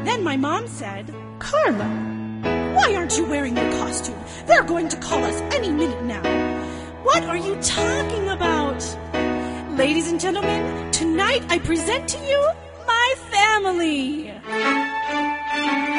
Then my mom said, "Carla, why aren't you wearing your costume? They're going to call us any minute now." "What are you talking about?" "Ladies and gentlemen, tonight I present to you my family."